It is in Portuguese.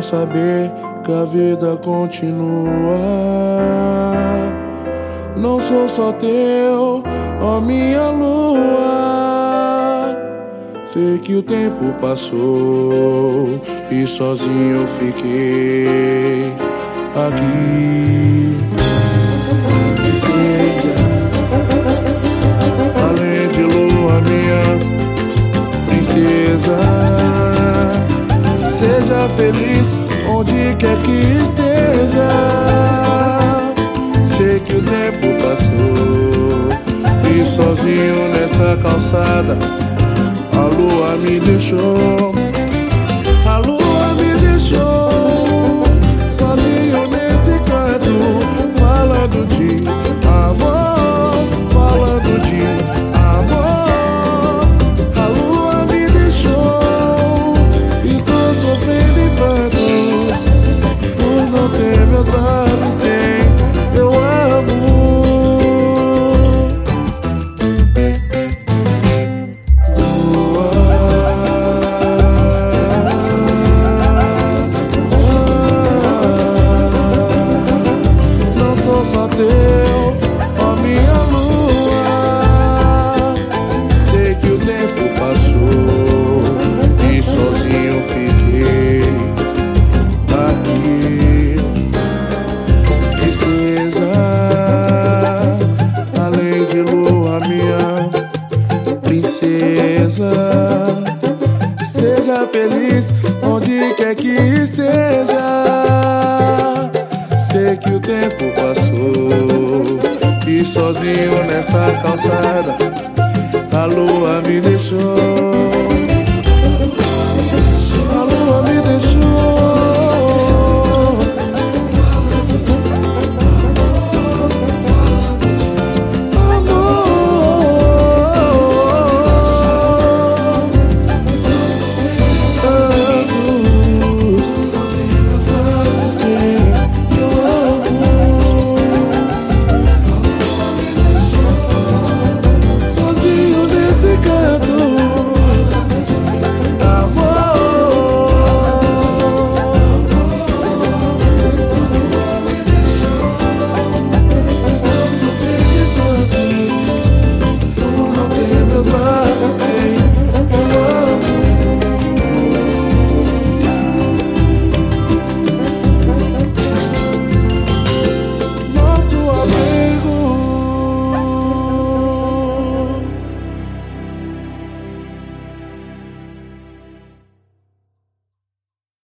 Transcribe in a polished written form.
saber que a vida continua. Não sou só teu, ó minha lua. Sei que o tempo passou e sozinho eu fiquei aqui. Princesa, além de lua minha princesa, seja feliz onde quer que esteja. Sei que o tempo passou e sozinho nessa calçada a lua me deixou. A lua me deixou sozinho nesse canto, falando de amor, falando de amor. A lua me deixou, estou sofrendo em prantos por não ter meus braços. Tem, eu amo. Só teu, ó minha lua. Sei que o tempo passou e sozinho fiquei aqui. Princesa, além de lua minha princesa, seja feliz onde quer que esteja. Sei que o tempo passou e sozinho nessa calçada a lua me deixou.